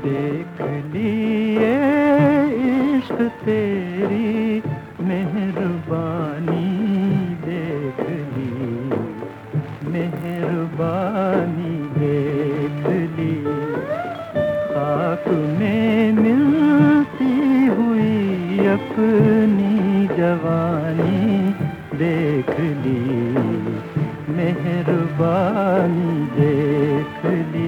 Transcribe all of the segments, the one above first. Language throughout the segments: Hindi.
देख लिए इश्क तेरी मेहरबानी, देख ली मेहरबानी, देख ली खाक में मिलती हुई अपनी जवानी, देख ली मेहरबानी, देख ली।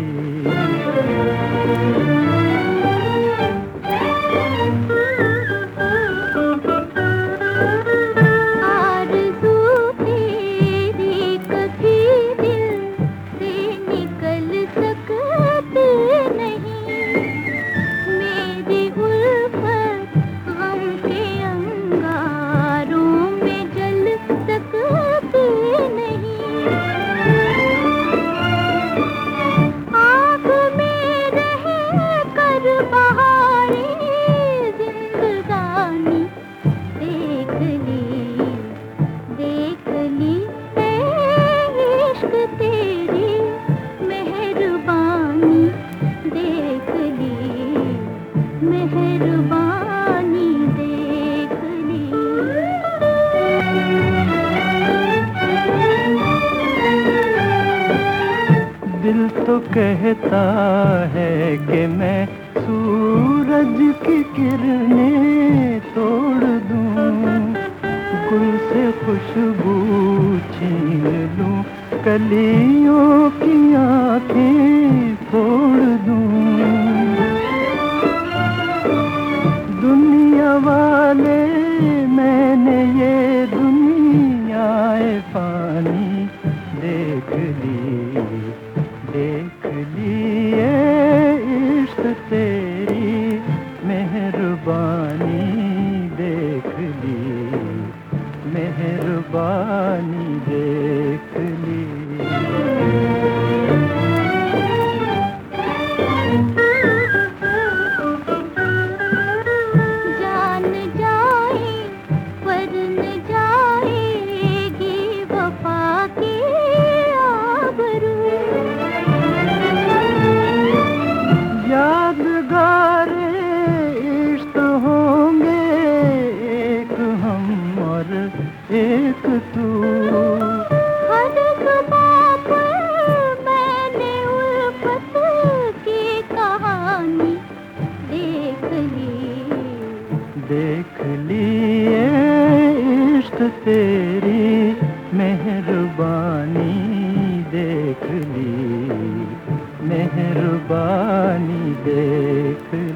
मेहरबानी देख ली। दिल तो कहता है कि मैं सूरज की किरणें तोड़ दूं, गुल से खुशबू छीन लूं, कलियों की आँखें फोड़ दूं। दुनिया वाले मैंने ये दुनियाए पानी देख ली, देख ली ये इश्क तेरी मेहरबानी, देख ली मेहरबानी, देख ली। एक तू हर सुबह पर मैंने उल्फत की कहानी देख ली, देख ली ये इश्क तेरी मेहरबानी, देख ली मेहरबानी, देख ली।